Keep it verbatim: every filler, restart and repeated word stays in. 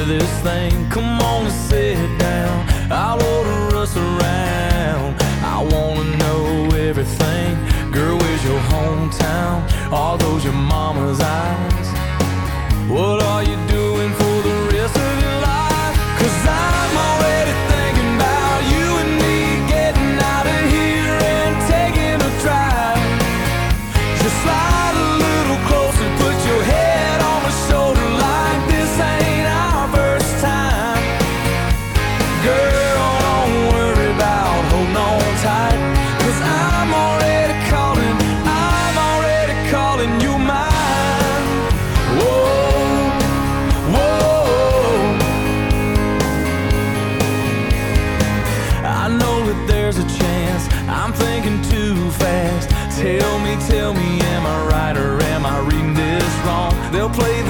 of this thing. Come on and sit down, I'll order us around. I wanna know everything. Girl, where's your hometown? Are those your mama's eyes? What are you doing for the rest of your life? Cause I'm already thinking about you and me getting out of here and taking a drive. Just slide a little closer, put your head on my shoulder like this ain't our first time. Girl, don't worry about holding on tight, cause I'm already calling, I'm already calling you mine. Whoa, whoa. I know that there's a chance I'm thinking too fast. Tell me, tell me, am I right or am I reading this wrong? They'll play